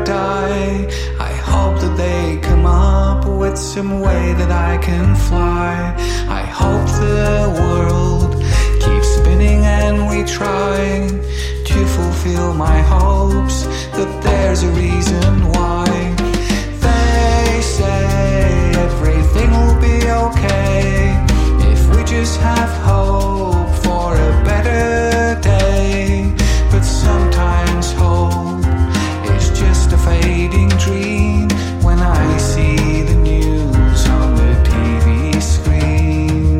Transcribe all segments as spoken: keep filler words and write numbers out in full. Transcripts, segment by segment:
die. I hope that they come up with some way that I can fly. I hope the world keeps spinning and we try to fulfill my hopes, that there's a reason why. They say everything will be okay if we just have hope for a better day. But sometimes hope is just a fading dream when I see the news on the T V screen.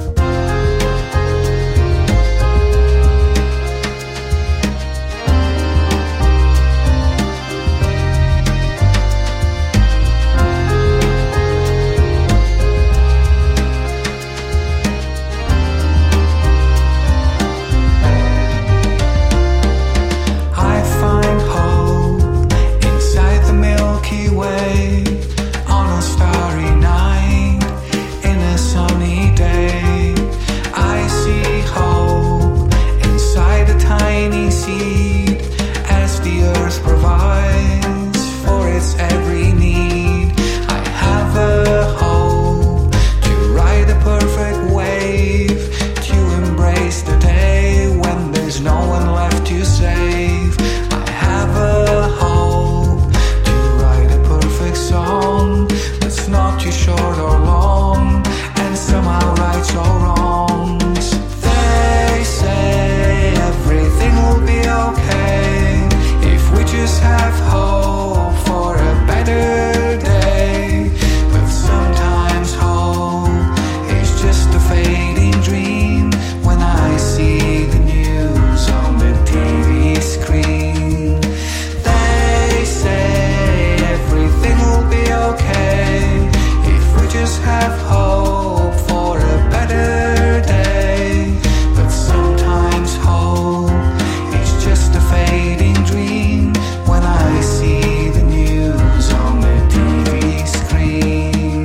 I find hope inside the Milky Way on a starry night, in a sunny day. I see hope inside a tiny seed as the earth provides for its every need. I have a hope to ride the perfect wave, to embrace the day when there's no one left to save. I have a hope to write a perfect song that's not too short or long, and somehow rights all wrongs. They say everything will be okay if we just have hope for a better day. But sometimes hope is just a fading dream when I see the news on the T V screen. They say everything will be okay if we just have hope for a better day. But sometimes hope is just a fading dream when I see the news on the T V screen.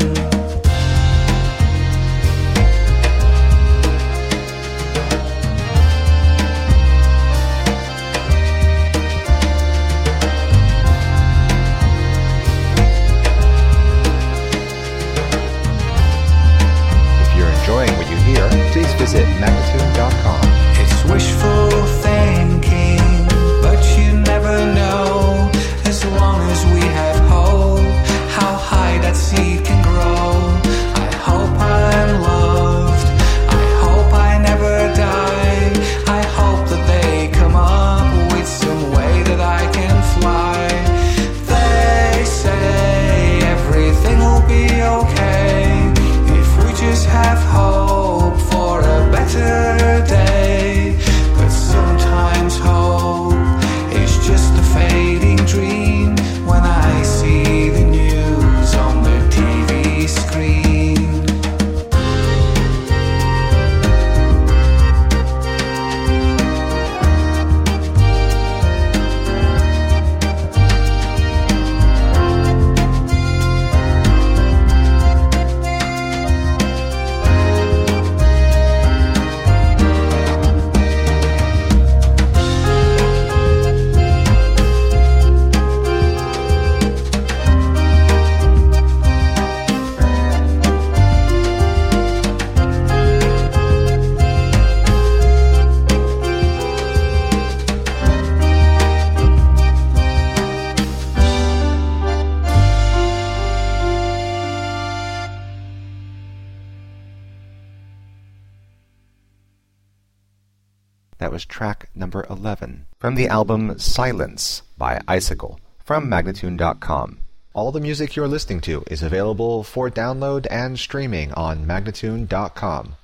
If you're enjoying what you hear, please visit magnatune dot com. It's wishful thinking, but you never know. As long as we have hope, how high that seed can grow. I hope I'm loved, I hope I never die. I hope that they come up with some way that I can fly. They say everything will be okay if we just have hope for a better day. But sometimes hope is just a fading dream when I see the news on the T V screen. That was track number eleven from the album Silence by Icicle from magnatune dot com. All the music you're listening to is available for download and streaming on magnatune dot com.